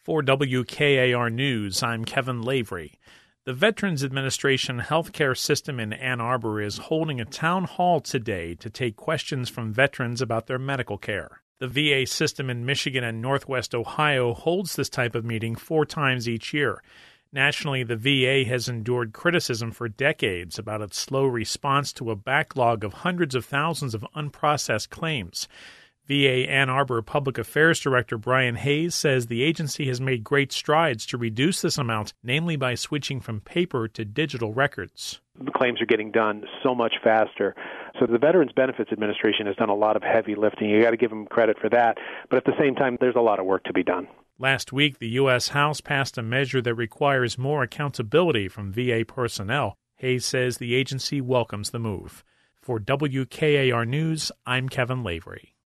For WKAR News, I'm Kevin Lavery. The Veterans Administration healthcare system in Ann Arbor is holding a town hall today to take questions from veterans about their medical care. The VA system in Michigan and Northwest Ohio holds this type of meeting 4 times each year. Nationally, the VA has endured criticism for decades about its slow response to a backlog of hundreds of thousands of unprocessed claims. VA Ann Arbor Public Affairs Director Brian Hayes says the agency has made great strides to reduce this amount, namely by switching from paper to digital records. The claims are getting done so much faster. So the Veterans Benefits Administration has done a lot of heavy lifting. You got to give them credit for that. But at the same time, there's a lot of work to be done. Last week, the U.S. House passed a measure that requires more accountability from VA personnel. Hayes says the agency welcomes the move. For WKAR News, I'm Kevin Lavery.